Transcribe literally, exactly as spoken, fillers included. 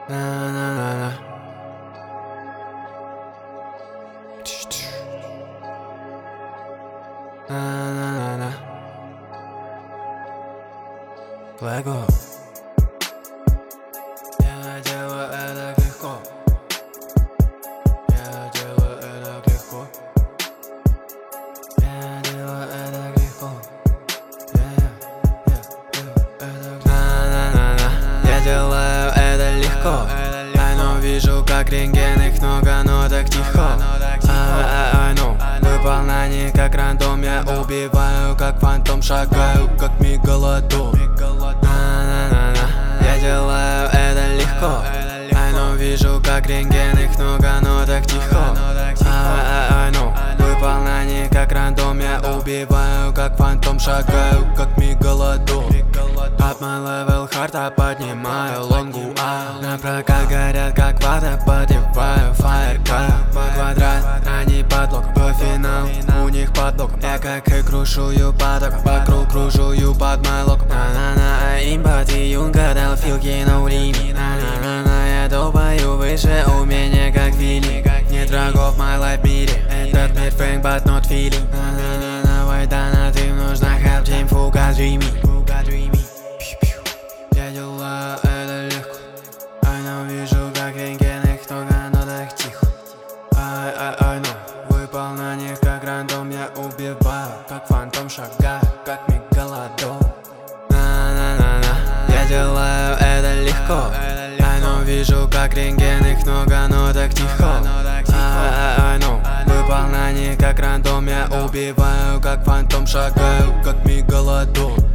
На-на-на-на. На-на-на-на. Лего. Я делаю это легко. Я делаю это легко. Я делаю это легко. На-на-на-на. Я делаю это легко. I know, вижу, как рентген, их много, но так тихо. I know, выполнение как рандом. Я убиваю, как фантом, шагаю, как мегалодон. На-на-на-на. Я делаю это легко. I know, вижу, как рентген, их много, но так тихо. I know, выполнение как рандом. Я убиваю, как фантом, шагаю, как мегалодон. Up my level, харта поднимаю лонгу, а напрокат горят, как вода, подливаю фаерка. По квадрат, они подлог, по финал, у них подлог. Я как и крушую поток, вокруг кружую под майлок. На-на-на, импати, юнга дал филки, но лимит. На-на-на, я топаю выше, у меня как фили. Нет врагов в my life мире, этот мир фэнк, but not feeling. На-на-на, вайдана, ты нужна, have team, фуга, dreamy. Я делаю это легко. I know, вижу, как рентген, их много, но так тихо. I, I, I know, выполнение как рандом. Я убиваю, как фантом, шагаю, как мегалодон. На-на-на-на. Я делаю это легко. I know, вижу, как рентген, их много, но так тихо. I, I, I know, выполнение как рандом. Я убиваю, как фантом, шагаю, как мегалодон.